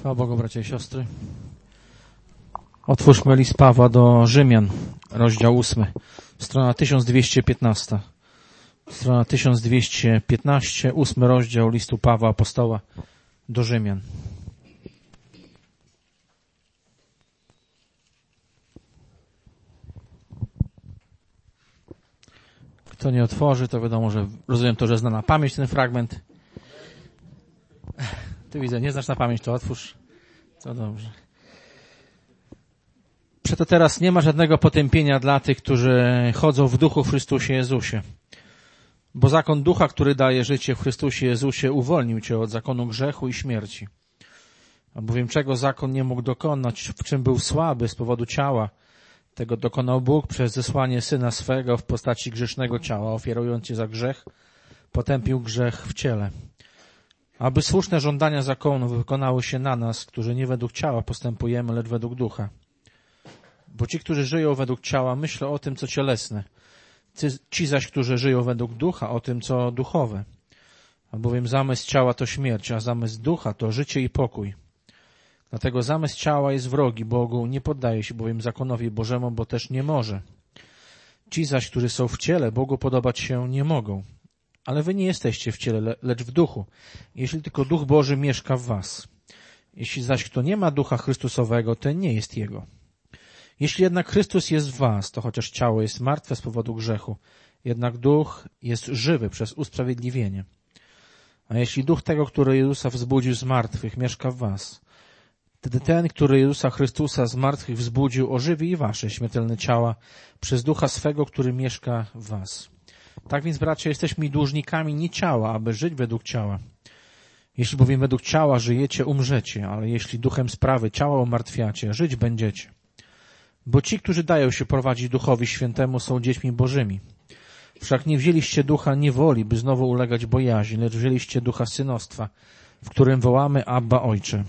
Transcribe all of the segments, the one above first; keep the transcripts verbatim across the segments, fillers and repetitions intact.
Chwała Bogu, bracia i siostry. Otwórzmy list Pawła do Rzymian, rozdział ósmy, strona tysiąc dwieście piętnaście. Strona tysiąc dwieście piętnaście, ósmy rozdział listu Pawła Apostoła do Rzymian. Kto nie otworzy, to wiadomo, że rozumiem to, że zna na pamięć ten fragment. Ty widzę, nie znasz na pamięć, to otwórz. To dobrze. Przeto teraz nie ma żadnego potępienia dla tych, którzy chodzą w duchu w Chrystusie Jezusie. Bo zakon ducha, który daje życie w Chrystusie Jezusie, uwolnił cię od zakonu grzechu i śmierci. Albowiem czego zakon nie mógł dokonać, w czym był słaby z powodu ciała, tego dokonał Bóg przez zesłanie Syna swego w postaci grzesznego ciała, ofiarując się za grzech, potępił grzech w ciele. Aby słuszne żądania zakonu wykonały się na nas, którzy nie według ciała postępujemy, lecz według ducha. Bo ci, którzy żyją według ciała, myślą o tym, co cielesne. Ci zaś, którzy żyją według ducha, o tym, co duchowe. Albowiem zamysł ciała to śmierć, a zamysł ducha to życie i pokój. Dlatego zamysł ciała jest wrogi Bogu, nie poddaje się bowiem zakonowi Bożemu, bo też nie może. Ci zaś, którzy są w ciele, Bogu podobać się nie mogą. Ale wy nie jesteście w ciele, lecz w duchu, jeśli tylko Duch Boży mieszka w was. Jeśli zaś kto nie ma Ducha Chrystusowego, ten nie jest Jego. Jeśli jednak Chrystus jest w was, to chociaż ciało jest martwe z powodu grzechu, jednak Duch jest żywy przez usprawiedliwienie. A jeśli Duch tego, który Jezusa wzbudził z martwych, mieszka w was, wtedy ten, który Jezusa Chrystusa z martwych wzbudził, ożywi i wasze śmiertelne ciała przez Ducha swego, który mieszka w was. Tak więc, bracia, jesteśmy dłużnikami nie ciała, aby żyć według ciała. Jeśli bowiem według ciała żyjecie, umrzecie, ale jeśli duchem sprawy ciała umartwiacie, żyć będziecie. Bo ci, którzy dają się prowadzić Duchowi Świętemu, są dziećmi Bożymi. Wszak nie wzięliście ducha niewoli, by znowu ulegać bojaźni, lecz wzięliście ducha synostwa, w którym wołamy Abba, Ojcze.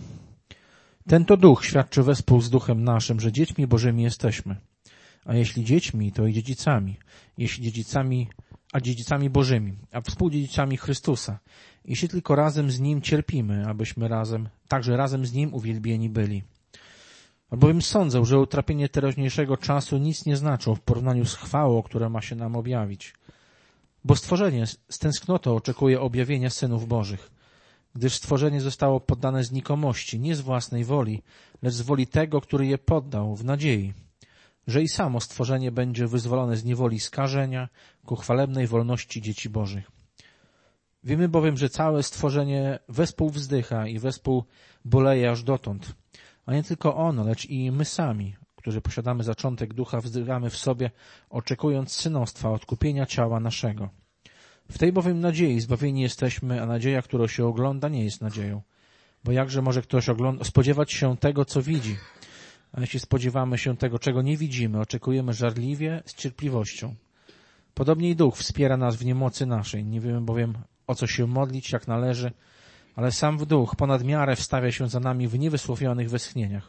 Ten to duch świadczy wespół z duchem naszym, że dziećmi Bożymi jesteśmy. A jeśli dziećmi, to i dziedzicami. Jeśli dziedzicami, a dziedzicami Bożymi, a współdziedzicami Chrystusa. Jeśli tylko razem z Nim cierpimy, abyśmy razem, także razem z Nim uwielbieni byli. Albowiem sądzę, że utrapienie teraźniejszego czasu nic nie znaczą w porównaniu z chwałą, która ma się nam objawić. Bo stworzenie z tęsknotą oczekuje objawienia synów Bożych, gdyż stworzenie zostało poddane znikomości, nie z własnej woli, lecz z woli tego, który je poddał, w nadziei, że i samo stworzenie będzie wyzwolone z niewoli skażenia ku chwalebnej wolności dzieci Bożych. Wiemy bowiem, że całe stworzenie wespół wzdycha i wespół boleje aż dotąd, a nie tylko ono, lecz i my sami, którzy posiadamy zaczątek ducha, wzdychamy w sobie, oczekując synostwa, odkupienia ciała naszego. W tej bowiem nadziei zbawieni jesteśmy, a nadzieja, którą się ogląda, nie jest nadzieją. Bo jakże może ktoś ogląda, spodziewać się tego, co widzi? A jeśli spodziewamy się tego, czego nie widzimy, oczekujemy żarliwie, z cierpliwością. Podobnie i Duch wspiera nas w niemocy naszej. Nie wiemy bowiem, o co się modlić, jak należy, ale sam w Duch ponad miarę wstawia się za nami w niewysłowionych westchnieniach.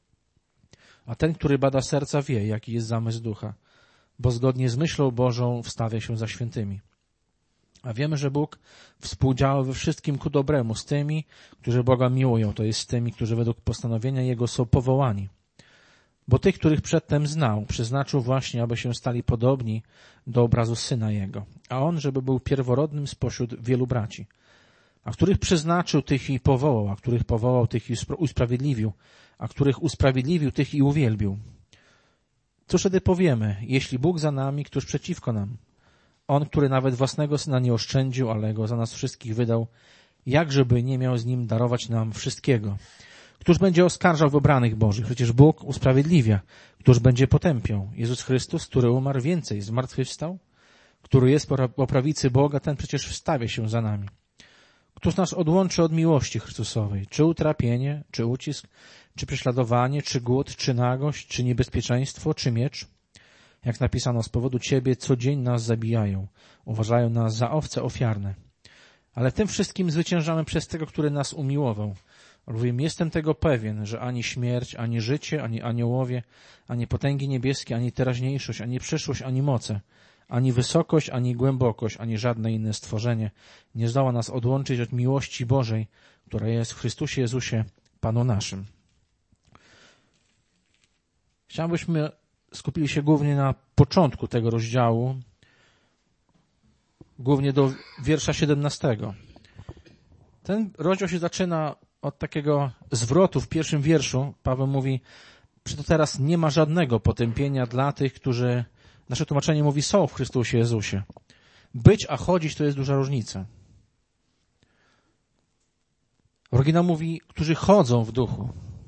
A ten, który bada serca, wie, jaki jest zamysł Ducha, bo zgodnie z myślą Bożą wstawia się za świętymi. A wiemy, że Bóg współdziała we wszystkim ku dobremu z tymi, którzy Boga miłują, to jest z tymi, którzy według postanowienia Jego są powołani. Bo tych, których przedtem znał, przeznaczył właśnie, aby się stali podobni do obrazu Syna Jego, a On, żeby był pierworodnym spośród wielu braci. A których przeznaczył, tych i powołał, a których powołał, tych i usprawiedliwił, a których usprawiedliwił, tych i uwielbił. Cóż wtedy powiemy, jeśli Bóg za nami, któż przeciwko nam? On, który nawet własnego Syna nie oszczędził, ale Go za nas wszystkich wydał, jakżeby nie miał z Nim darować nam wszystkiego? Któż będzie oskarżał wybranych Bożych? Przecież Bóg usprawiedliwia. Któż będzie potępiał? Jezus Chrystus, który umarł, więcej zmartwychwstał? Który jest po prawicy Boga, ten przecież wstawia się za nami. Któż nas odłączy od miłości Chrystusowej? Czy utrapienie, czy ucisk, czy prześladowanie, czy głód, czy nagość, czy niebezpieczeństwo, czy miecz? Jak napisano, z powodu Ciebie co dzień nas zabijają, uważają nas za owce ofiarne. Ale tym wszystkim zwyciężamy przez tego, który nas umiłował. Albowiem jestem tego pewien, że ani śmierć, ani życie, ani aniołowie, ani potęgi niebieskie, ani teraźniejszość, ani przyszłość, ani moce, ani wysokość, ani głębokość, ani żadne inne stworzenie nie zdoła nas odłączyć od miłości Bożej, która jest w Chrystusie Jezusie, Panu naszym. Chciałbym, byśmy skupili się głównie na początku tego rozdziału, głównie do wiersza siedemnastego. Ten rozdział się zaczyna od takiego zwrotu w pierwszym wierszu. Paweł mówi, przeto teraz nie ma żadnego potępienia dla tych, którzy, nasze tłumaczenie mówi, są w Chrystusie Jezusie. Być, a chodzić to jest duża różnica. Oryginał mówi, którzy chodzą w duchu.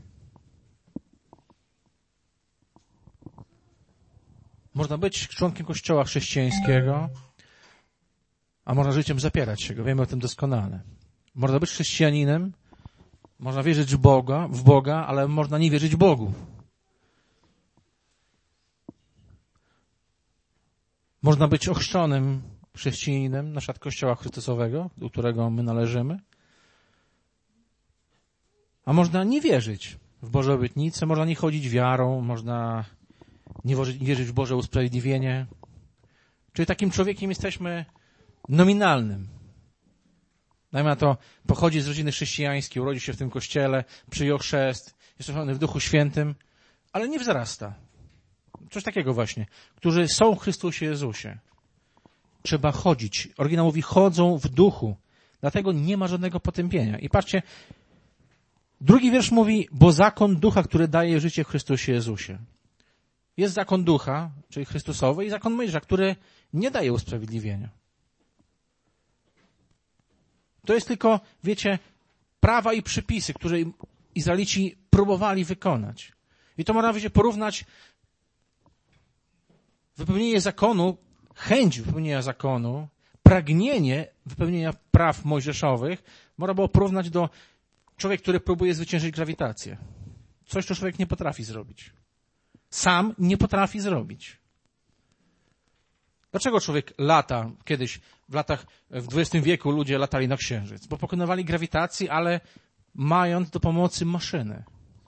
Można być członkiem Kościoła chrześcijańskiego, a można życiem zapierać się go. Wiemy o tym doskonale. Można być chrześcijaninem, można wierzyć w Boga, w Boga, ale można nie wierzyć Bogu. Można być ochrzczonym chrześcijaninem, na przykład Kościoła Chrystusowego, do którego my należymy, a można nie wierzyć w Boże obietnice, można nie chodzić wiarą, można nie wierzyć w Boże usprawiedliwienie. Czyli takim człowiekiem jesteśmy nominalnym. Dajmy na to, pochodzi z rodziny chrześcijańskiej, urodził się w tym kościele, przyjął chrzest, jest ochrzczony w Duchu Świętym, ale nie wzrasta. Coś takiego właśnie. Którzy są w Chrystusie Jezusie. Trzeba chodzić. Oryginał mówi, chodzą w duchu. Dlatego nie ma żadnego potępienia. I patrzcie, drugi wiersz mówi, bo zakon ducha, który daje życie w Chrystusie Jezusie. Jest zakon ducha, czyli Chrystusowy, i zakon Mojżesza, który nie daje usprawiedliwienia. To jest tylko, wiecie, prawa i przepisy, które Izraelici próbowali wykonać. I to można, wiecie, porównać wypełnienie zakonu, chęć wypełnienia zakonu, pragnienie wypełnienia praw mojżeszowych, można było porównać do człowieka, który próbuje zwyciężyć grawitację. Coś, co człowiek nie potrafi zrobić. Sam nie potrafi zrobić. Dlaczego człowiek lata? Kiedyś, w latach, w dwudziestym wieku ludzie latali na Księżyc, bo pokonywali grawitację, ale mając do pomocy maszyny.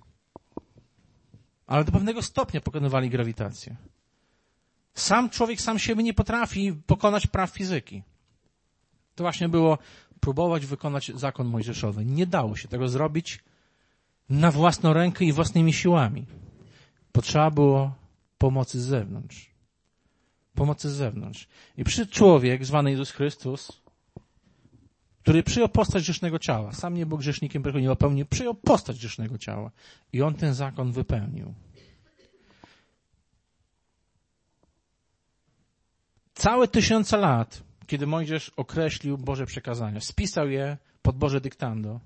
Ale do pewnego stopnia pokonywali grawitację. Sam człowiek sam siebie nie potrafi pokonać praw fizyki. To właśnie było próbować wykonać zakon mojżeszowy. Nie dało się tego zrobić na własną rękę i własnymi siłami. Potrzeba było pomocy z zewnątrz. Pomocy z zewnątrz. I przyszedł człowiek zwany Jezus Chrystus, który przyjął postać grzesznego ciała. Sam nie był grzesznikiem, którego nie popełnił. Przyjął postać grzesznego ciała. I on ten zakon wypełnił. Całe tysiące lat, kiedy Mojżesz określił Boże przekazania, spisał je pod Boże dyktando,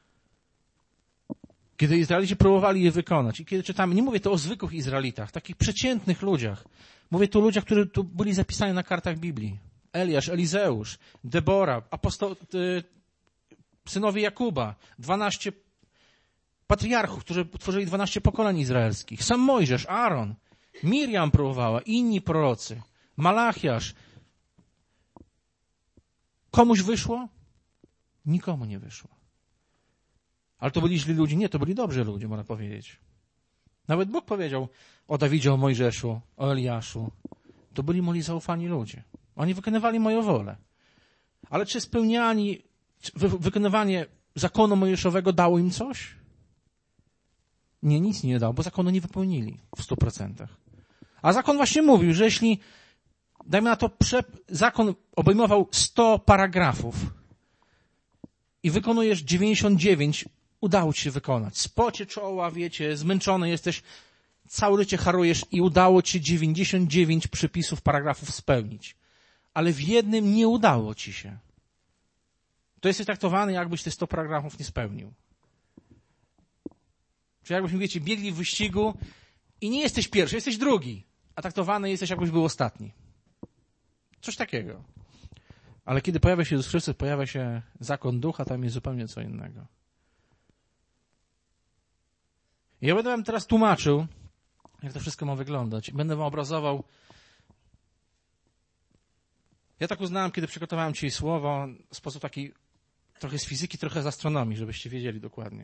kiedy Izraelici próbowali je wykonać i kiedy czytamy, nie mówię tu o zwykłych Izraelitach, takich przeciętnych ludziach, mówię tu o ludziach, którzy tu byli zapisani na kartach Biblii. Eliasz, Elizeusz, Debora, aposto- y, synowie Jakuba, dwanaście patriarchów, którzy utworzyli dwanaście pokoleń izraelskich, sam Mojżesz, Aaron, Miriam próbowała, inni prorocy, Malachiasz. Komuś wyszło? Nikomu nie wyszło. Ale to byli źli ludzie? Nie, to byli dobrzy ludzie, można powiedzieć. Nawet Bóg powiedział o Dawidzie, o Mojżeszu, o Eliaszu. To byli moi zaufani ludzie. Oni wykonywali moją wolę. Ale czy spełniani, wy, wykonywanie zakonu mojżeszowego dało im coś? Nie, nic nie dało, bo zakonu nie wypełnili w stu procentach. A zakon właśnie mówił, że jeśli, dajmy na to, prze, zakon obejmował sto paragrafów i wykonujesz dziewięćdziesiąt dziewięć, udało ci się wykonać. Spocie czoła, wiecie, zmęczony jesteś, całe życie harujesz i udało ci dziewięćdziesiąt dziewięć przypisów, paragrafów spełnić. Ale w jednym nie udało ci się. To jesteś traktowany, jakbyś te sto paragrafów nie spełnił. Czyli jakbyśmy, wiecie, biegli w wyścigu i nie jesteś pierwszy, jesteś drugi, a traktowany jesteś, jakbyś był ostatni. Coś takiego. Ale kiedy pojawia się Jezus Chrystus, pojawia się zakon ducha, tam jest zupełnie co innego. I ja będę wam teraz tłumaczył, jak to wszystko ma wyglądać. Będę wam obrazował. Ja tak uznałem, kiedy przygotowałem dzisiaj słowo, w sposób taki trochę z fizyki, trochę z astronomii, żebyście wiedzieli dokładnie.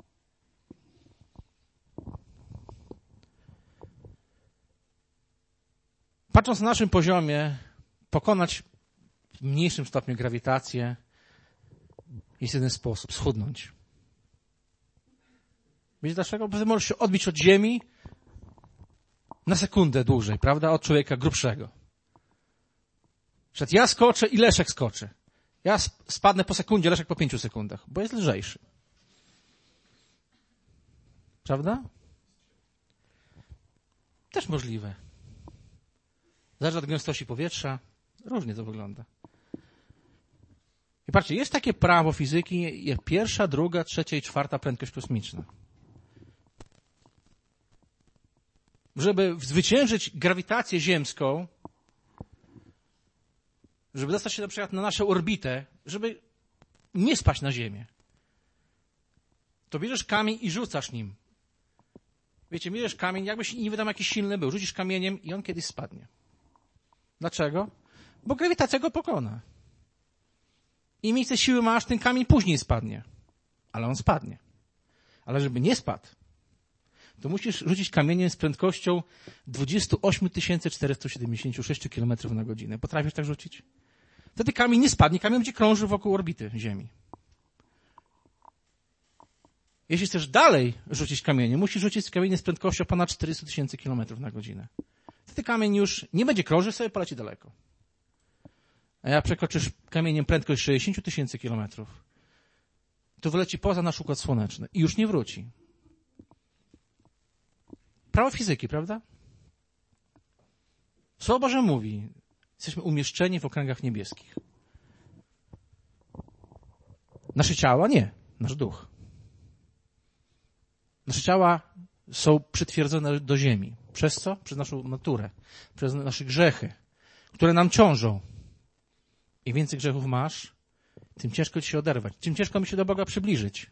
Patrząc na naszym poziomie, pokonać w mniejszym stopniu grawitację jest jeden sposób, schudnąć. Wiecie dlaczego? Bo ty możesz się odbić od ziemi na sekundę dłużej, prawda? Od człowieka grubszego. Przed ja skoczę i Leszek skoczy. Ja spadnę po sekundzie, Leszek po pięciu sekundach, bo jest lżejszy. Prawda? Też możliwe. Zależy od gęstości powietrza. Różnie to wygląda. I patrzcie, jest takie prawo fizyki, jak pierwsza, druga, trzecia i czwarta prędkość kosmiczna. Żeby zwyciężyć grawitację ziemską, żeby dostać się na przykład na naszą orbitę, żeby nie spaść na Ziemię, to bierzesz kamień i rzucasz nim. Wiecie, bierzesz kamień, jakbyś nie wiadomo jakiś silny był, rzucisz kamieniem i on kiedyś spadnie. Dlaczego? Bo grawitacja go pokona. Im więcej siły masz, ten kamień później spadnie. Ale on spadnie. Ale żeby nie spadł, to musisz rzucić kamieniem z prędkością dwadzieścia osiem tysięcy czterysta siedemdziesiąt sześć kilometrów na godzinę. Potrafisz tak rzucić? Wtedy kamień nie spadnie, kamień będzie krążył wokół orbity Ziemi. Jeśli chcesz dalej rzucić kamieniem, musisz rzucić kamieniem z prędkością ponad czterysta tysięcy kilometrów na godzinę. Wtedy kamień już nie będzie krążył, sobie poleci daleko. A jak przekroczysz kamieniem prędkość sześćdziesiąt tysięcy kilometrów, to wyleci poza nasz układ słoneczny i już nie wróci. Prawo fizyki, prawda? Słowo Boże mówi, jesteśmy umieszczeni w okręgach niebieskich. Nasze ciała nie, nasz duch. Nasze ciała są przytwierdzone do ziemi. Przez co? Przez naszą naturę. Przez nasze grzechy, które nam ciążą. Im więcej grzechów masz, tym ciężko ci się oderwać. Tym ciężko mi się do Boga przybliżyć.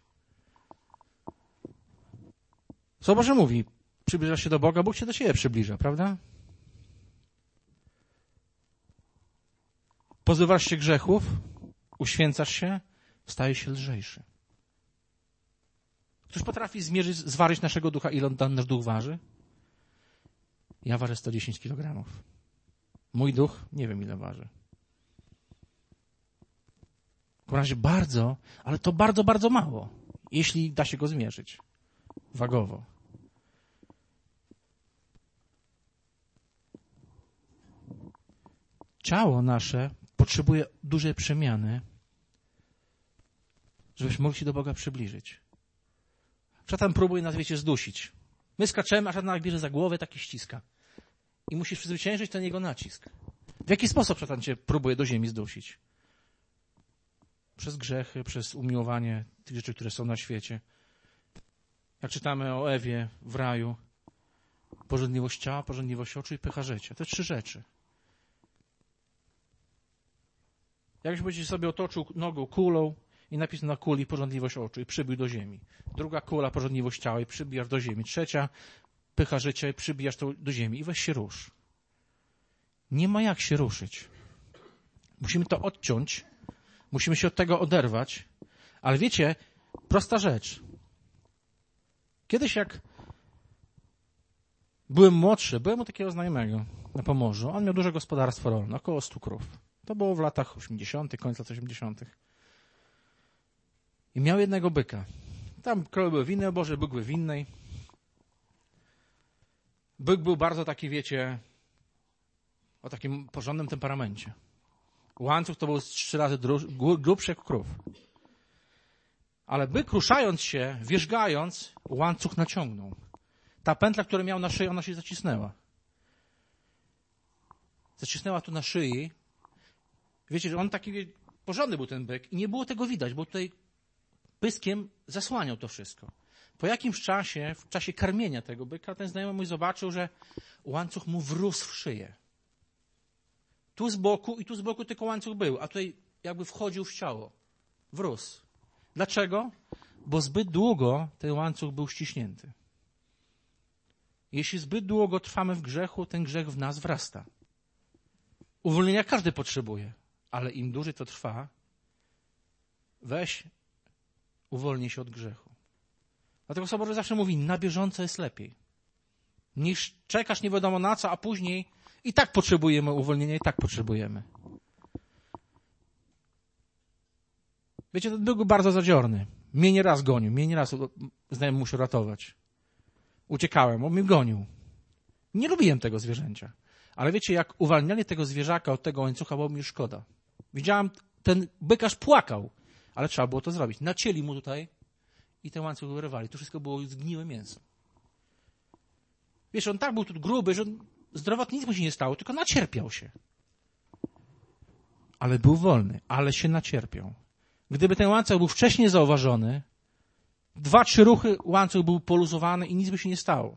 Słowo Boże mówi, przybliżasz się do Boga, Bóg się do siebie przybliża, prawda? Pozbywasz się grzechów, uświęcasz się, stajesz się lżejszy. Któż potrafi zmierzyć, zważyć naszego ducha, ile on, nasz duch waży? Ja ważę sto dziesięć kilogramów. Mój duch nie wiem, ile waży. W razie bardzo, ale to bardzo, bardzo mało, jeśli da się go zmierzyć wagowo. Ciało nasze potrzebuje dużej przemiany, żebyśmy mogli się do Boga przybliżyć. Szatan próbuje nas, wiecie, zdusić. My skaczemy, a szatan bierze za głowę, taki ściska. I musisz przezwyciężyć ten jego nacisk. W jaki sposób szatan cię próbuje do ziemi zdusić? Przez grzechy, przez umiłowanie tych rzeczy, które są na świecie. Jak czytamy o Ewie w raju, pożądliwość ciała, pożądliwość oczu i pycha życia. To trzy rzeczy. Jakbyś będzie sobie otoczył nogą kulą i napisał na kuli pożądliwość oczu i przybił do ziemi. Druga kula, pożądliwość ciała i przybijasz do ziemi. Trzecia, pycha życia i przybijasz to do ziemi i weź się rusz. Nie ma jak się ruszyć. Musimy to odciąć, musimy się od tego oderwać, ale wiecie, prosta rzecz. Kiedyś jak byłem młodszy, byłem u takiego znajomego na Pomorzu. On miał duże gospodarstwo rolne, około stu krów. To było w latach osiemdziesiątych, końca lat osiemdziesiątych. I miał jednego byka. Tam krowy były w innej oborze, byk był w innej. Byk był bardzo taki, wiecie, o takim porządnym temperamencie. Łańcuch to był trzy razy grubszy jak krów. Ale byk, ruszając się, wierzgając, łańcuch naciągnął. Ta pętla, którą miał na szyi, ona się zacisnęła. Zacisnęła tu na szyi. Wiecie, że on taki porządny był ten byk i nie było tego widać, bo tutaj pyskiem zasłaniał to wszystko. Po jakimś czasie, w czasie karmienia tego byka, ten znajomy mój zobaczył, że łańcuch mu wrósł w szyję. Tu z boku i tu z boku tylko łańcuch był, a tutaj jakby wchodził w ciało. Wrósł. Dlaczego? Bo zbyt długo ten łańcuch był ściśnięty. Jeśli zbyt długo trwamy w grzechu, ten grzech w nas wrasta. Uwolnienia każdy potrzebuje, ale im dłużej to trwa, weź, uwolnij się od grzechu. Dlatego Słowo Boże zawsze mówi, na bieżąco jest lepiej. Niż czekasz nie wiadomo na co, a później i tak potrzebujemy uwolnienia, i tak potrzebujemy. Wiecie, ten byk był bardzo zadziorny. Mnie nie raz gonił, mnie nie raz znajomy musiał ratować. Uciekałem, on mnie gonił. Nie lubiłem tego zwierzęcia. Ale wiecie, jak uwalniali tego zwierzaka od tego łańcucha, było mi już szkoda. Widziałem, ten byk aż płakał, ale trzeba było to zrobić. Nacięli mu tutaj i ten łańcuch wyrywali. To wszystko było zgniłe mięso. Wiesz, on tak był tu gruby, że on zdrowotnie nic mu się nie stało, tylko nacierpiał się. Ale był wolny, ale się nacierpiał. Gdyby ten łańcuch był wcześniej zauważony, dwa, trzy ruchy, łańcuch był poluzowany i nic by się nie stało.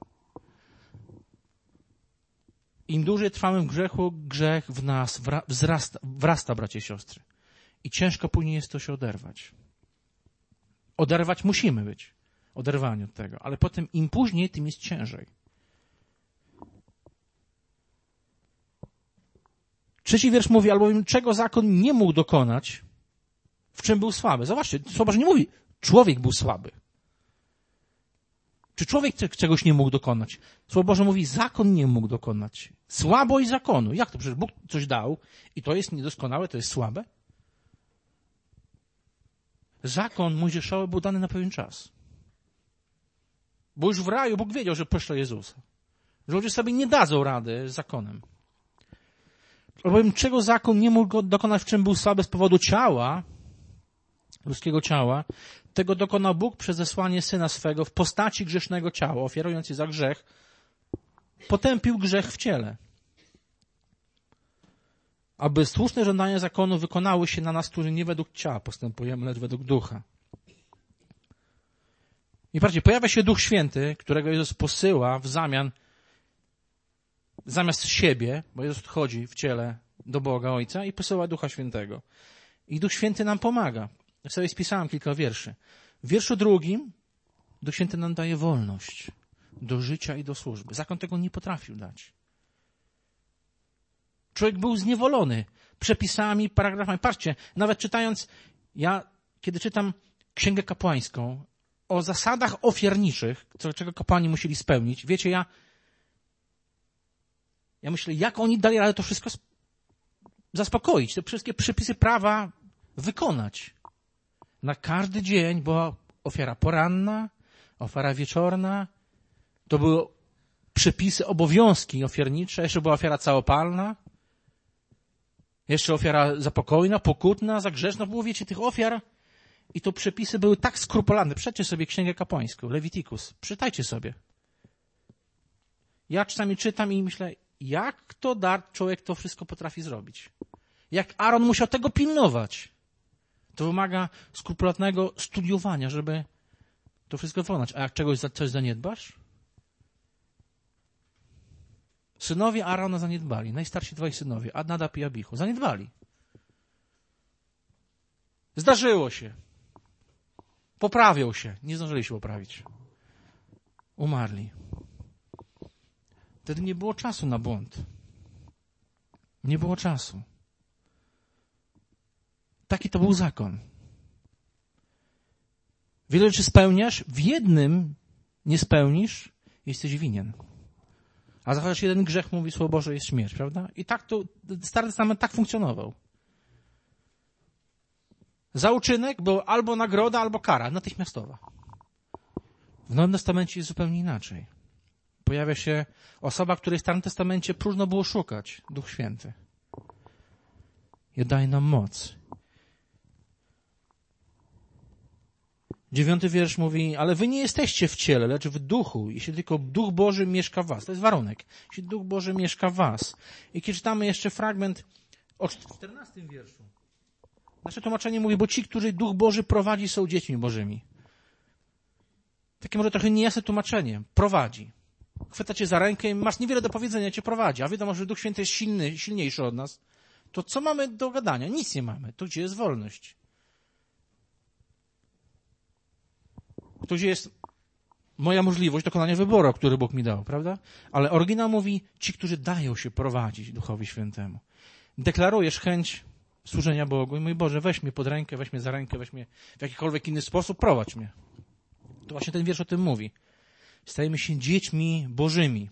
Im dłużej trwamy w grzechu, grzech w nas wzrasta, wrasta, bracie i siostry. I ciężko później jest to się oderwać. Oderwać musimy być. Oderwani od tego. Ale potem im później, tym jest ciężej. Trzeci wiersz mówi, albowiem czego zakon nie mógł dokonać, w czym był słaby. Zobaczcie, Słowo Boże nie mówi, człowiek był słaby. Czy człowiek czegoś nie mógł dokonać? Słowo Boże mówi, zakon nie mógł dokonać. Słabość zakonu. Jak to? Przecież Bóg coś dał i to jest niedoskonałe, to jest słabe? Zakon mojżeszowy był dany na pewien czas. Bo już w raju Bóg wiedział, że pośle Jezusa. Że ludzie sobie nie dadzą rady z zakonem. Albowiem czego zakon nie mógł dokonać, w czym był słaby z powodu ciała, ludzkiego ciała, tego dokonał Bóg przez zesłanie Syna swego w postaci grzesznego ciała, ofiarując je za grzech, potępił grzech w ciele. Aby słuszne żądania zakonu wykonały się na nas, którzy nie według ciała postępujemy, lecz według ducha. I patrzcie, pojawia się Duch Święty, którego Jezus posyła w zamian, zamiast siebie, bo Jezus odchodzi w ciele do Boga Ojca i posyła Ducha Świętego. I Duch Święty nam pomaga. Ja sobie spisałem kilka wierszy. W wierszu drugim Duch Święty nam daje wolność do życia i do służby. Zakon tego nie potrafił dać. Człowiek był zniewolony przepisami, paragrafami. Patrzcie, nawet czytając, ja kiedy czytam Księgę Kapłańską o zasadach ofiarniczych, co, czego kapłani musieli spełnić, wiecie, ja ja myślę, jak oni dali radę to wszystko zaspokoić, te wszystkie przepisy prawa wykonać. Na każdy dzień była ofiara poranna, ofiara wieczorna, to były przepisy, obowiązki ofiarnicze, jeszcze była ofiara całopalna, jeszcze ofiara zapokojna, pokutna, za grzeszna. Było, wiecie, tych ofiar i to przepisy były tak skrupulatne. Przejdźcie sobie Księgę Kapłańską, Lewitikus, przeczytajcie sobie. Ja czasami czytam i myślę, jak to dar człowiek to wszystko potrafi zrobić? Jak Aaron musiał tego pilnować? To wymaga skrupulatnego studiowania, żeby to wszystko wykonać. A jak czegoś coś zaniedbasz? Synowie Aarona zaniedbali. Najstarsi dwaj synowie, Nadab i Abichu. Zaniedbali. Zdarzyło się. Poprawią się. Nie zdążyli się poprawić. Umarli. Wtedy nie było czasu na błąd. Nie było czasu. Taki to był zakon. Wiele rzeczy spełniasz, w jednym nie spełnisz, jesteś winien. A za chociaż jeden grzech, mówi Słowo Boże, jest śmierć, prawda? I tak to, Stary Testament tak funkcjonował. Za uczynek był albo nagroda, albo kara, natychmiastowa. W Nowym Testamencie jest zupełnie inaczej. Pojawia się osoba, której w Starym Testamencie próżno było szukać, Duch Święty. I daje nam moc. Dziewiąty wiersz mówi, ale wy nie jesteście w ciele, lecz w duchu, jeśli tylko Duch Boży mieszka w was. To jest warunek. Jeśli Duch Boży mieszka w was. I kiedy czytamy jeszcze fragment o czternastym wierszu. Nasze tłumaczenie mówi, bo ci, którzy Duch Boży prowadzi, są dziećmi Bożymi. Takie może trochę niejasne tłumaczenie. Prowadzi. Chwyta cię za rękę i masz niewiele do powiedzenia, cię prowadzi. A wiadomo, że Duch Święty jest silny, silniejszy od nas. To co mamy do gadania? Nic nie mamy. To gdzie jest wolność? To gdzie jest moja możliwość dokonania wyboru, który Bóg mi dał, prawda? Ale oryginał mówi, ci, którzy dają się prowadzić Duchowi Świętemu. Deklarujesz chęć służenia Bogu i mój Boże, weź mnie pod rękę, weź mnie za rękę, weź mnie w jakikolwiek inny sposób, prowadź mnie. To właśnie ten wiersz o tym mówi. Stajemy się dziećmi Bożymi.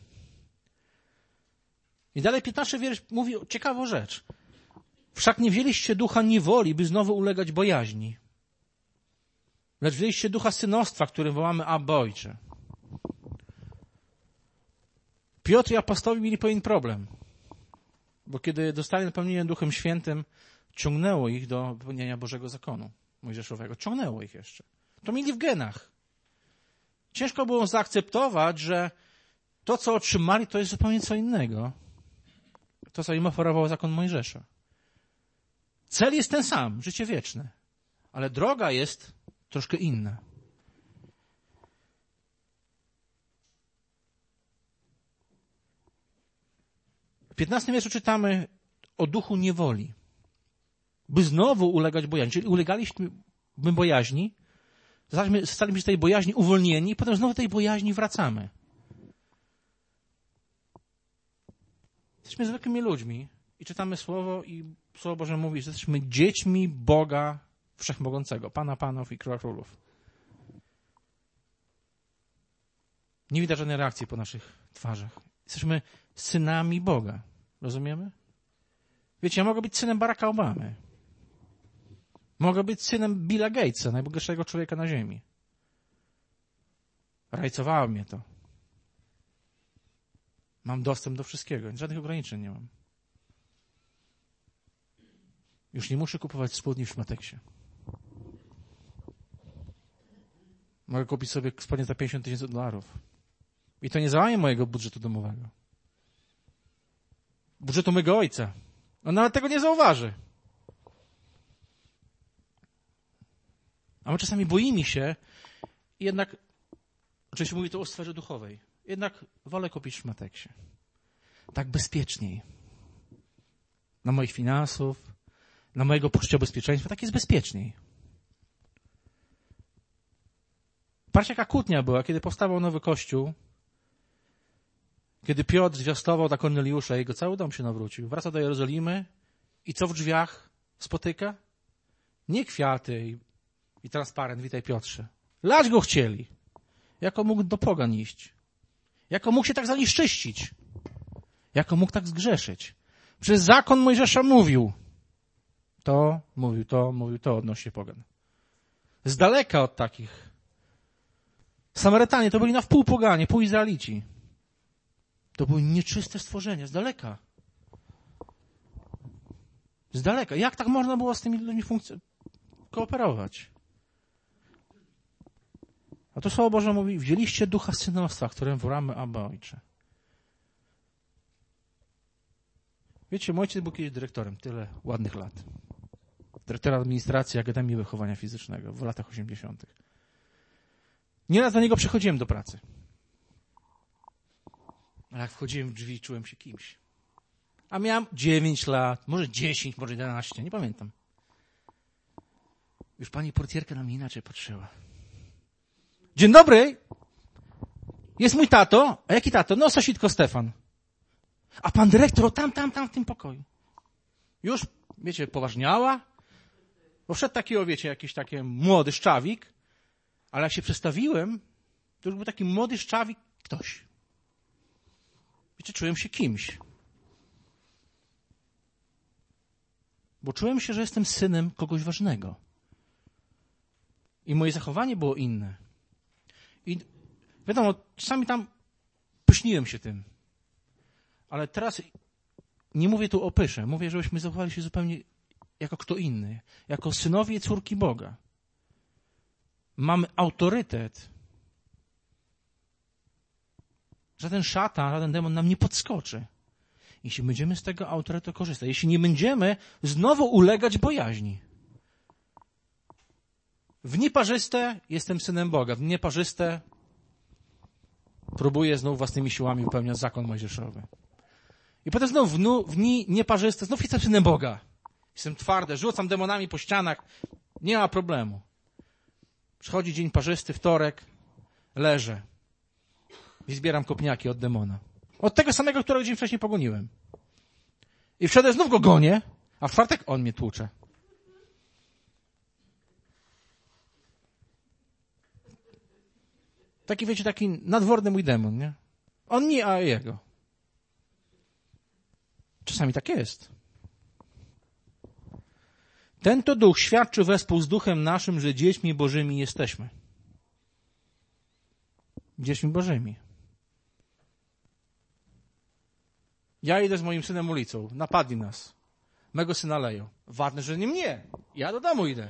I dalej piętnasty wiersz mówi ciekawą rzecz. Wszak nie wzięliście ducha niewoli, by znowu ulegać bojaźni. lecz wzięliście ducha synostwa, którym wołamy Abba, Ojcze. Piotr i apostołowie mieli pewien problem, bo kiedy dostali napełnienie Duchem Świętym, ciągnęło ich do wypełnienia Bożego zakonu mojżeszowego. Ciągnęło ich jeszcze. To mieli w genach. Ciężko było zaakceptować, że to, co otrzymali, to jest zupełnie co innego. To, co im oferował zakon Mojżesza. Cel jest ten sam, życie wieczne, ale droga jest troszkę inna. W piętnastym wierszu czytamy o duchu niewoli, by znowu ulegać bojaźni. Czyli ulegaliśmy bojaźni, zostaliśmy z tej bojaźni uwolnieni i potem znowu do tej bojaźni wracamy. Jesteśmy zwykłymi ludźmi i czytamy Słowo i Słowo Boże mówi, że jesteśmy dziećmi Boga Wszechmogącego, Pana Panów i Króla Królów. Nie widać żadnej reakcji po naszych twarzach. Jesteśmy synami Boga. Rozumiemy? Wiecie, ja mogę być synem Baracka Obamy. Mogę być synem Billa Gatesa, najbogatszego człowieka na ziemi. Rajcowało mnie to. Mam dostęp do wszystkiego. Żadnych ograniczeń nie mam. Już nie muszę kupować spodni w Szmateksie. Mogę kupić sobie spodnie za pięćdziesiąt tysięcy dolarów. I to nie załamie mojego budżetu domowego. Budżetu mojego ojca. On nawet tego nie zauważy. A my czasami boimy się i jednak, oczywiście mówi to o sferze duchowej, jednak wolę kupić w Szmateksie. Tak bezpieczniej. Na moich finansów, na mojego poczucia bezpieczeństwa, tak jest bezpieczniej. Patrzcie, jaka kłótnia była, kiedy powstawał nowy kościół, kiedy Piotr zwiastował dla Korneliusza i jego cały dom się nawrócił. Wraca do Jerozolimy i co w drzwiach spotyka? Nie kwiaty i, i transparent, witaj Piotrze. Lać go chcieli. Jako mógł do pogan iść? Jako mógł się tak zanieczyścić? Jako mógł tak zgrzeszyć? Przez zakon Mojżesza mówił to, mówił to, mówił to odnośnie pogan. Z daleka od takich. Samarytanie to byli na wpół poganie, pół Izraelici. To były nieczyste stworzenia, z daleka. Z daleka. Jak tak można było z tymi ludźmi funkc- kooperować? A to Słowo Boże mówi, wzięliście ducha synostwa, którym wołamy Abba, Ojcze. Wiecie, mój ojciec był kiedyś dyrektorem, tyle ładnych lat. Dyrektora administracji Akademii Wychowania Fizycznego w latach osiemdziesiątych. Nieraz do niego przychodziłem do pracy. Ale jak wchodziłem w drzwi, czułem się kimś. A miałem dziewięć lat, może dziesięć, może jedenaście, nie pamiętam. Już pani portierka na mnie inaczej patrzyła. Dzień dobry! Jest mój tato. A jaki tato? No, sąsiedko Stefan. A pan dyrektor, tam, tam, tam w tym pokoju. Już, wiecie, poważniała. Bo wszedł taki, o wiecie, jakiś taki młody szczawik. Ale jak się przestawiłem, to już był taki młody szczawik ktoś. Wiecie, czułem się kimś. Bo czułem się, że jestem synem kogoś ważnego. I moje zachowanie było inne. I wiadomo, czasami tam pyszniłem się tym. Ale teraz nie mówię tu o pysze. Mówię, żebyśmy zachowali się zupełnie jako kto inny. Jako synowie i córki Boga. Mamy autorytet. Żaden szatan, żaden demon nam nie podskoczy. Jeśli będziemy z tego autorytetu korzystać. Jeśli nie będziemy znowu ulegać bojaźni. W nieparzyste jestem synem Boga. W nieparzyste próbuję znowu własnymi siłami wypełniać zakon mojżeszowy. I potem znowu w, nu, w dni nieparzyste znów jestem synem Boga. Jestem twardy, rzucam demonami po ścianach. Nie ma problemu. Przychodzi dzień parzysty, wtorek, leżę i zbieram kopniaki od demona. Od tego samego, którego dzień wcześniej pogoniłem. I w środę znów go gonię, a w czwartek on mnie tłucze. Taki, wiecie, taki nadworny mój demon, nie? On nie, a jego. Czasami tak jest. Ten to duch świadczy wespół z duchem naszym, że dziećmi Bożymi jesteśmy. Dziećmi Bożymi. Ja idę z moim synem ulicą. Napadli nas. Mego syna leją. Ważne, że nie mnie. Ja do domu idę.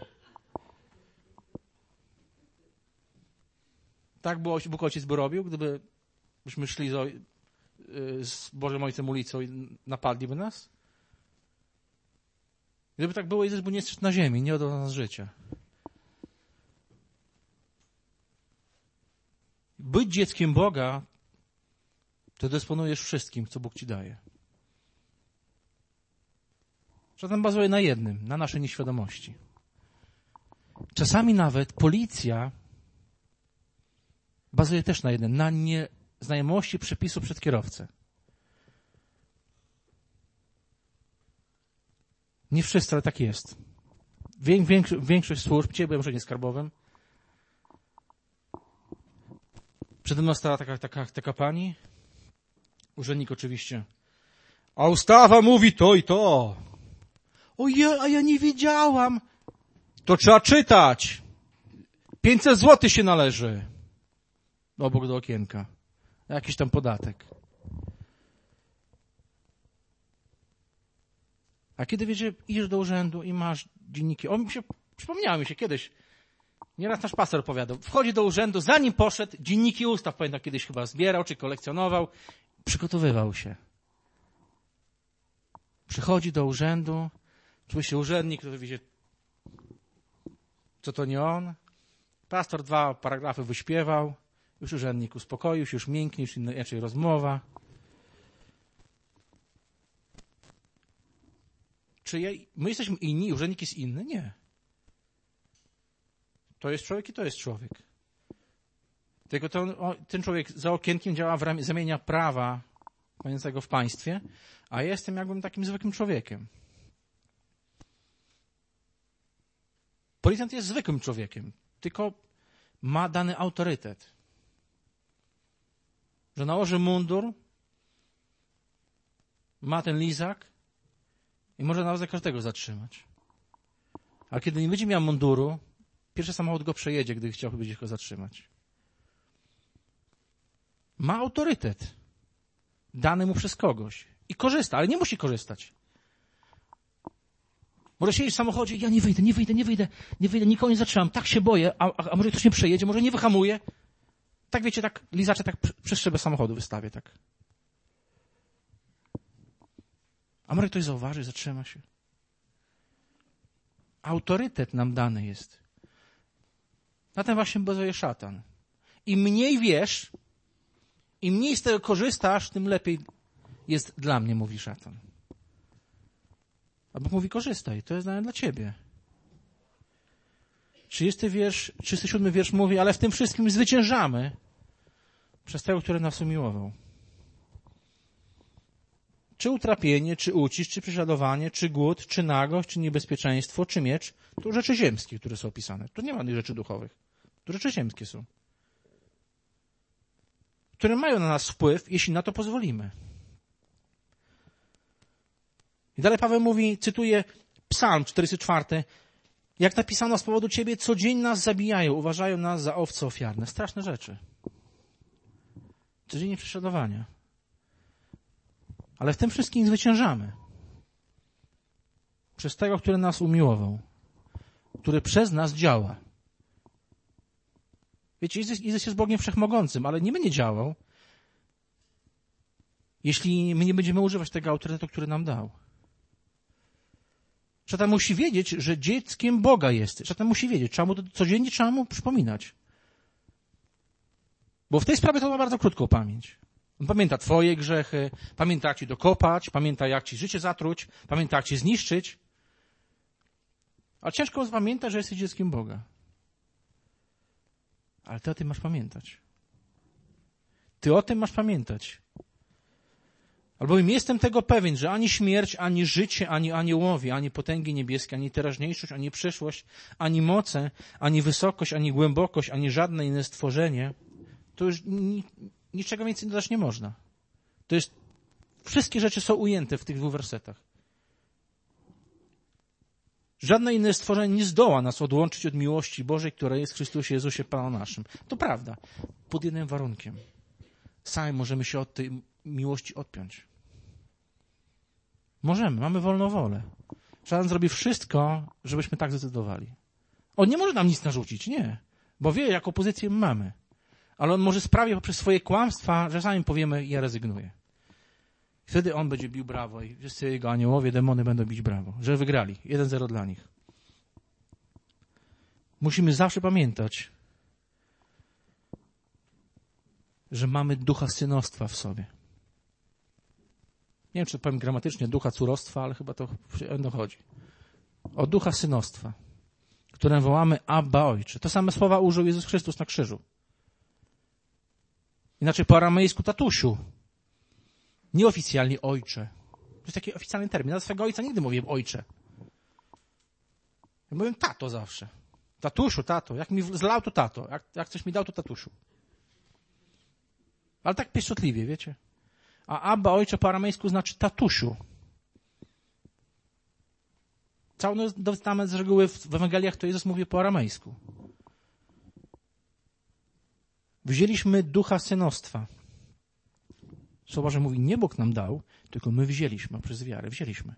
Tak Bóg Ojciec by robił, gdyby byśmy szli z, z Bożym Ojcem ulicą i napadliby nas? Gdyby tak było, Jezus by nie zszedł na ziemi, nie oddał nas życia. Być dzieckiem Boga, to dysponujesz wszystkim, co Bóg ci daje. Zatem bazuje na jednym, na naszej nieświadomości. Czasami nawet policja bazuje też na jednym, na nieznajomości przepisu przed kierowcę. Nie wszyscy, ale tak jest. Większość, większość służb, dzisiaj byłem w urzędzie skarbowym, przede mną stała taka, taka, taka pani, urzędnik oczywiście, a ustawa mówi to i to. O ja, a ja nie wiedziałam. To trzeba czytać. pięćset złotych się należy. Obok do okienka. Jakiś tam podatek. A kiedy wiecie, idziesz do urzędu i masz dzienniki, on mi się, przypomniało mi się kiedyś, nieraz nasz pastor opowiadał, wchodzi do urzędu, zanim poszedł, dzienniki ustaw, pamiętam, kiedyś chyba zbierał, czy kolekcjonował, przygotowywał się. Przychodzi do urzędu, czuje się urzędnik, który wiecie, co to nie on. Pastor dwa paragrafy wyśpiewał, już urzędnik uspokoił się, już mięknie, już inaczej rozmowa. Czy ja, my jesteśmy inni, urzędnik jest inny? Nie. To jest człowiek i to jest człowiek. Tylko to, o, ten człowiek za okienkiem działa w ramię, zamienia prawa mającego w państwie, a ja jestem jakbym takim zwykłym człowiekiem. Policjant jest zwykłym człowiekiem, tylko ma dany autorytet. Że nałoży mundur, ma ten lizak i może nawet za każdego zatrzymać. A kiedy nie będzie miał munduru, pierwszy samochód go przejedzie, gdy chciałby będzie go zatrzymać. Ma autorytet dany mu przez kogoś i korzysta, ale nie musi korzystać. Może siedzieć w samochodzie, ja nie wyjdę, nie wyjdę, nie wyjdę, nie wyjdę, nikogo nie zatrzymam, tak się boję, a, a, a może ktoś nie przejedzie, może nie wyhamuje. Tak wiecie, tak lizacze tak przez szybę samochodu wystawię, tak. A może ktoś zauważy, zatrzyma się. Autorytet nam dany jest. Na tym właśnie bazuje szatan. Im mniej wiesz, im mniej z tego korzystasz, tym lepiej jest dla mnie, mówi szatan. A Bóg mówi, korzystaj, to jest dane dla ciebie. trzydziesty wiersz, trzydziesty siódmy wiersz mówi, ale w tym wszystkim zwyciężamy przez tego, który nas umiłował. Czy utrapienie, czy ucisk, czy prześladowanie, czy głód, czy nagość, czy niebezpieczeństwo, czy miecz, to rzeczy ziemskie, które są opisane. Tu nie ma tych rzeczy duchowych. To rzeczy ziemskie są. Które mają na nas wpływ, jeśli na to pozwolimy. I dalej Paweł mówi, cytuję Psalm czterdziesty czwarty, jak napisano z powodu Ciebie, co dzień nas zabijają, uważają nas za owce ofiarne. Straszne rzeczy. Codziennie prześladowania. Ale w tym wszystkim zwyciężamy. Przez tego, który nas umiłował. Który przez nas działa. Wiecie, Jezus jest Bogiem Wszechmogącym, ale nie będzie działał, jeśli my nie będziemy używać tego autorytetu, który nam dał. Szatan musi wiedzieć, że dzieckiem Boga jest. Szatan musi wiedzieć, trzeba mu to, codziennie trzeba mu przypominać. Bo w tej sprawie to ma bardzo krótką pamięć. On pamięta twoje grzechy, pamięta jak ci dokopać, pamięta jak ci życie zatruć, pamięta jak ci zniszczyć. Ale ciężko zapamiętać, że jesteś dzieckiem Boga. Ale ty o tym masz pamiętać. Ty o tym masz pamiętać. Albowiem jestem tego pewien, że ani śmierć, ani życie, ani aniołowie, ani potęgi niebieskie, ani teraźniejszość, ani przyszłość, ani moce, ani wysokość, ani głębokość, ani żadne inne stworzenie, to już ni, niczego więcej dodać nie można. To jest, wszystkie rzeczy są ujęte w tych dwóch wersetach. Żadne inne stworzenie nie zdoła nas odłączyć od miłości Bożej, która jest w Chrystusie Jezusie Panu naszym. To prawda, pod jednym warunkiem. Sami możemy się od tej miłości odpiąć. Możemy, mamy wolną wolę. Szatan zrobi wszystko, żebyśmy tak zdecydowali. On nie może nam nic narzucić, nie. Bo wie, jaką pozycję mamy. Ale on może sprawić poprzez swoje kłamstwa, że sami powiemy, ja rezygnuję. Wtedy on będzie bił brawo i wszyscy jego aniołowie, demony będą bić brawo, że wygrali. jeden zero dla nich. Musimy zawsze pamiętać, że mamy ducha synostwa w sobie. Nie wiem, czy to powiem gramatycznie, ducha córostwa, ale chyba to chodzi. O ducha synostwa, którym wołamy Abba, Ojcze. To same słowa użył Jezus Chrystus na krzyżu. Inaczej po aramejsku tatusiu. Nieoficjalnie ojcze. To jest taki oficjalny termin. Ja do swego ojca nigdy mówiłem ojcze. Ja mówiłem tato zawsze. Tatusiu, tato. Jak mi zlał, to tato. Jak, jak coś mi dał, to tatusiu. Ale tak pieszczotliwie, wiecie. A Abba, ojcze po aramejsku znaczy tatusiu. Cały Nowy Testament z reguły w Ewangeliach to Jezus mówi po aramejsku. Wzięliśmy ducha synostwa. Słowa, że mówi, nie Bóg nam dał, tylko my wzięliśmy przez wiarę. Wzięliśmy.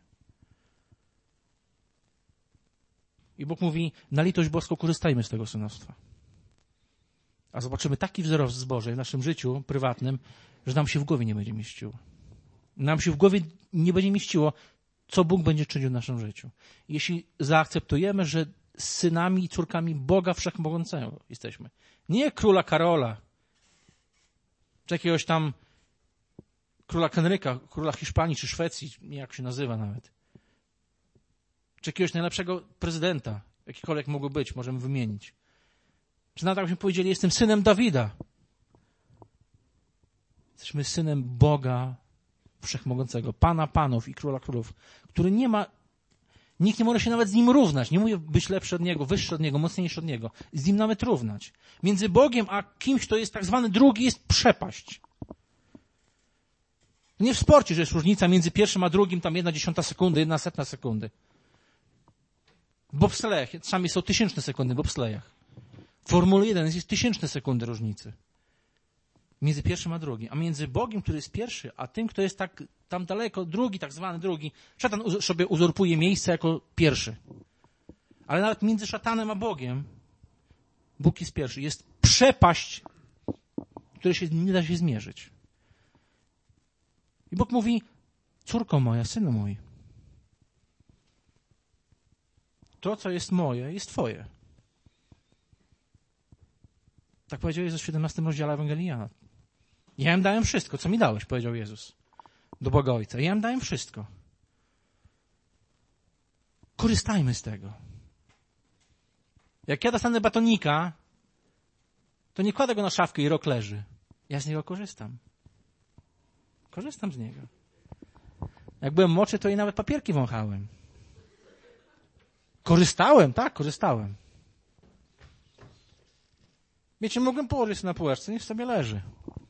I Bóg mówi, na litość boską korzystajmy z tego synostwa. A zobaczymy taki wzrost Boży w naszym życiu prywatnym, że nam się w głowie nie będzie mieściło. Nam się w głowie nie będzie mieściło, co Bóg będzie czynił w naszym życiu. Jeśli zaakceptujemy, że synami i córkami Boga Wszechmogącego jesteśmy. Nie króla Karola, czy jakiegoś tam króla Henryka, króla Hiszpanii czy Szwecji, nie jak się nazywa nawet. Czy jakiegoś najlepszego prezydenta, jakikolwiek mógł być, możemy wymienić. Czy nawet jakbyśmy powiedzieli, jestem synem Dawida. Jesteśmy synem Boga Wszechmogącego, Pana Panów i Króla Królów, który nie ma, nikt nie może się nawet z Nim równać. Nie mówię być lepszy od Niego, wyższy od Niego, mocniejszy od Niego. Z Nim nawet równać. Między Bogiem a kimś, kto jest tak zwany drugi, jest przepaść. Nie w sporcie, że jest różnica między pierwszym a drugim, tam jedna dziesiąta sekundy, jedna setna sekundy. W bobslejach, czasami są tysięczne sekundy w bobslejach. W Formule jeden jest tysięczne sekundy różnicy. Między pierwszym a drugim. A między Bogiem, który jest pierwszy, a tym, kto jest tak tam daleko, drugi, tak zwany drugi, szatan uz- sobie uzurpuje miejsce jako pierwszy. Ale nawet między szatanem a Bogiem, Bóg jest pierwszy. Jest przepaść, której się nie da się zmierzyć. I Bóg mówi, córko moja, synu mój, to, co jest moje, jest twoje. Tak powiedział Jezus w siedemnastym rozdziale Ewangelii Jana. Ja im dałem wszystko, co mi dałeś, powiedział Jezus do Boga Ojca. Ja im dałem wszystko. Korzystajmy z tego. Jak ja dostanę batonika, to nie kładę go na szafkę i rok leży. Ja z niego korzystam. Korzystam z niego. Jak byłem młodszy, to i nawet papierki wąchałem. Korzystałem, tak, korzystałem. Wiecie, mogłem położyć na półeczce, niech sobie leży.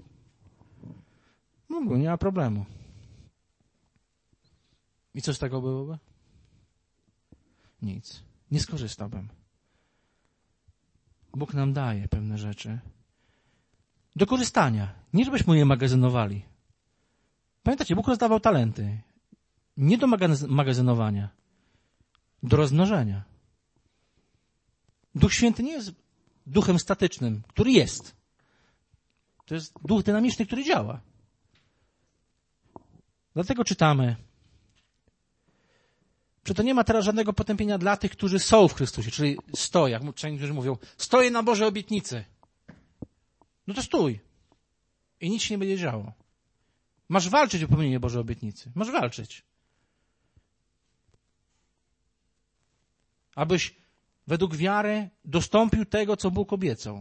Mogłem, nie ma problemu. I co z tego byłoby? Nic. Nie skorzystałbym. Bóg nam daje pewne rzeczy do korzystania. Nie żebyśmy je magazynowali. Pamiętacie, Bóg rozdawał talenty. Nie do magazynowania. Do rozmnożenia. Duch Święty nie jest duchem statycznym, który jest. To jest duch dynamiczny, który działa. Dlatego czytamy, że to nie ma teraz żadnego potępienia dla tych, którzy są w Chrystusie, czyli stoją, jak niektórzy mówią, stoję na Bożej obietnicy. No to stój. I nic się nie będzie działo. Masz walczyć o pełnienie Bożej obietnicy. Masz walczyć. Abyś według wiary dostąpił tego, co Bóg obiecał.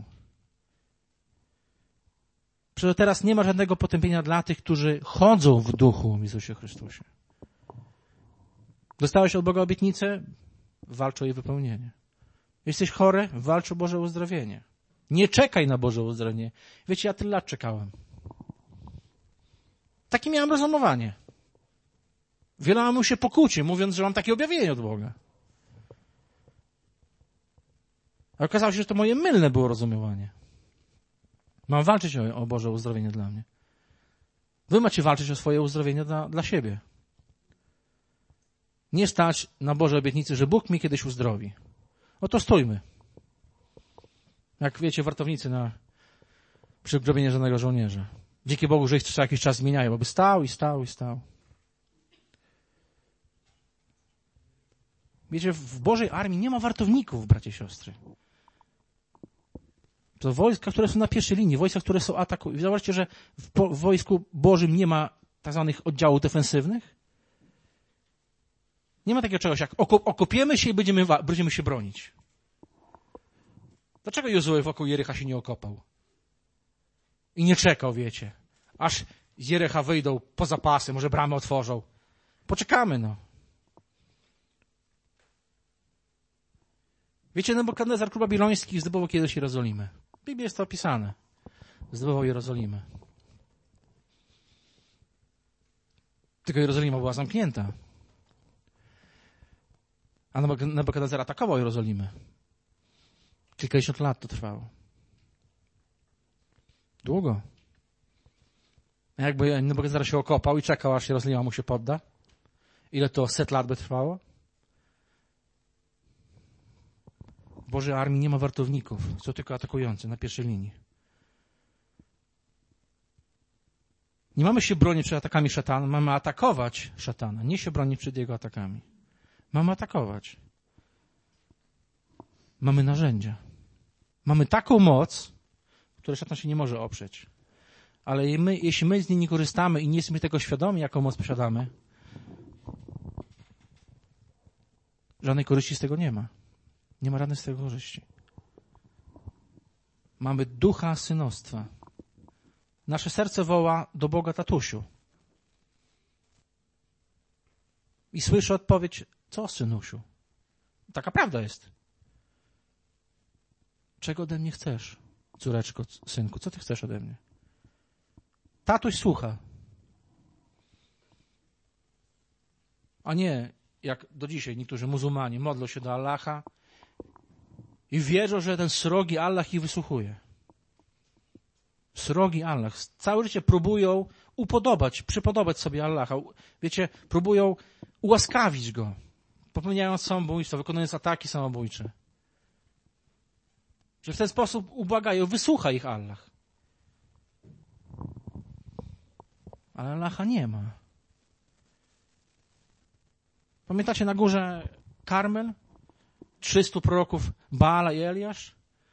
Przecież teraz nie ma żadnego potępienia dla tych, którzy chodzą w duchu w Jezusie Chrystusie. Dostałeś od Boga obietnicę? Walcz o jej wypełnienie. Jesteś chory? Walcz o Boże uzdrowienie. Nie czekaj na Boże uzdrowienie. Wiecie, ja tyle lat czekałem. Takie miałem rozumowanie. Wiele mu się pokłóci, mówiąc, że mam takie objawienie od Boga. A okazało się, że to moje mylne było rozumowanie. Mam walczyć o, o Boże uzdrowienie dla mnie. Wy macie walczyć o swoje uzdrowienie dla, dla siebie. Nie stać na Boże obietnicy, że Bóg mnie kiedyś uzdrowi. No to stójmy. Jak wiecie, wartownicy na przy grobie nieżonego żołnierza. Dzięki Bogu, że ich co jakiś czas zmieniają, bo by stał i stał i stał. Wiecie, w Bożej armii nie ma wartowników, bracie i siostry. To wojska, które są na pierwszej linii, wojska, które są atakują. Zobaczcie, że w, po, w wojsku Bożym nie ma tak zwanych oddziałów defensywnych. Nie ma takiego czegoś jak okopiemy się i będziemy, będziemy się bronić. Dlaczego Jozue wokół Jericha się nie okopał? I nie czekał, wiecie, aż z Jericha wyjdą po zapasy, może bramy otworzą. Poczekamy, no. Wiecie, Nebukadnezar, król babiloński, zdobywał kiedyś Jerozolimę. W Biblii jest to opisane. Zdobywał Jerozolimę. Tylko Jerozolima była zamknięta. A Nebukadnezar atakował Jerozolimę. Kilkadziesiąt lat to trwało. Długo. A jakby Nebukadnezar się okopał i czekał, aż Jerozolima mu się podda? Ile to set lat by trwało? W Bożej armii nie ma wartowników, są tylko atakujący na pierwszej linii. Nie mamy się bronić przed atakami szatana, mamy atakować szatana, nie się bronić przed jego atakami. Mamy atakować. Mamy narzędzia. Mamy taką moc, której szatan się nie może oprzeć. Ale my, jeśli my z niej nie korzystamy i nie jesteśmy tego świadomi, jaką moc posiadamy, żadnej korzyści z tego nie ma. Nie ma żadnej z tego korzyści. Mamy ducha synostwa. Nasze serce woła do Boga tatusiu. I słyszę odpowiedź, co synusiu? Taka prawda jest. Czego ode mnie chcesz, córeczko, synku? Co ty chcesz ode mnie? Tatuś słucha. A nie, jak do dzisiaj niektórzy muzułmanie modlą się do Allaha i wierzą, że ten srogi Allah ich wysłuchuje. Srogi Allah. Całe życie próbują upodobać, przypodobać sobie Allaha. Wiecie, próbują ułaskawić Go, popełniając samobójstwo, wykonując ataki samobójcze. Że w ten sposób ubłagają, wysłucha ich Allah. Ale Allaha nie ma. Pamiętacie na górze Karmel? Trzystu proroków Baala i Eliasz?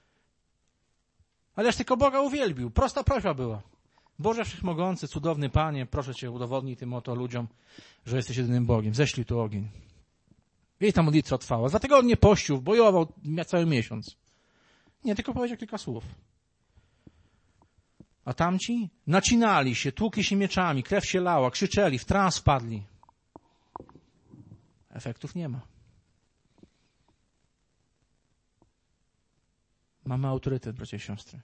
Ależ tylko Boga uwielbił. Prosta prośba była. Boże Wszechmogący, cudowny Panie, proszę Cię, udowodnij tym oto ludziom, że jesteś jedynym Bogiem. Ześlij tu ogień. I ta modlitwa trwała. Dwa tygodnie pościł, bojował cały miesiąc. Nie, tylko powiedział kilka słów. A tamci nacinali się, tłukli się mieczami, krew się lała, krzyczeli, w trans padli. Efektów nie ma. Mamy autorytet, bracia i siostry.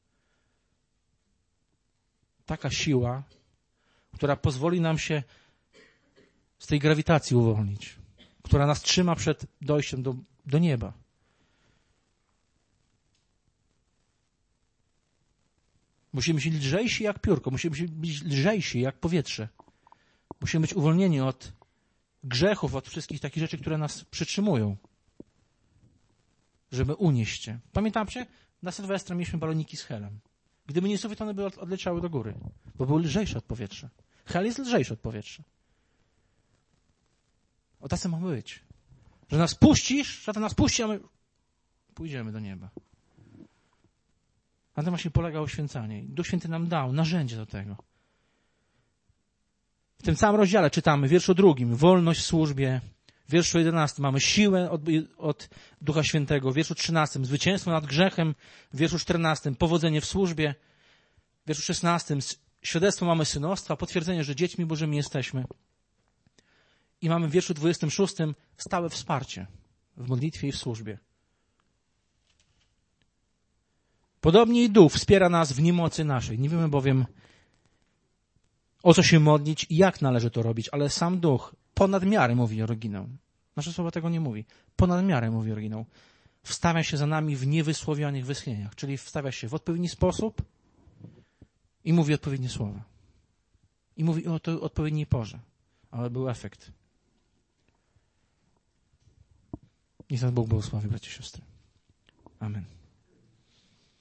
Taka siła, która pozwoli nam się z tej grawitacji uwolnić, która nas trzyma przed dojściem do, do nieba. Musimy być lżejsi jak piórko, musimy być lżejsi jak powietrze. Musimy być uwolnieni od grzechów, od wszystkich takich rzeczy, które nas przytrzymują, żeby unieść się. Pamiętacie? Na Sylwestra mieliśmy baloniki z helem. Gdyby nie sufit, one by odleciały do góry, bo były lżejsze od powietrza. Hel jest lżejszy od powietrza. O tacy ma być. Że nas puścisz, że to nas puści, a my pójdziemy do nieba. Na tym właśnie polega uświęcanie. Duch Święty nam dał narzędzie do tego. W tym całym rozdziale czytamy, w wierszu drugim, wolność w służbie. W wierszu jedenastym mamy siłę od, od Ducha Świętego. W wierszu trzynastym zwycięstwo nad grzechem. W wierszu czternastym powodzenie w służbie. W wierszu szesnastym świadectwo mamy synostwa, potwierdzenie, że dziećmi Bożymi jesteśmy. I mamy w wierszu dwudziestym szóstym stałe wsparcie w modlitwie i w służbie. Podobnie i Duch wspiera nas w niemocy naszej. Nie wiemy bowiem, o co się modlić i jak należy to robić, ale sam Duch ponad miarę mówi oryginał. Nasze słowa tego nie mówi. Ponad miarę mówi oryginał. wstawia się za nami w niewysłowionych westchnieniach, czyli wstawia się w odpowiedni sposób i mówi odpowiednie słowa. I mówi o to odpowiedniej porze, ale był efekt. Niech nas Bóg błogosławi, bracia i siostry. Amen.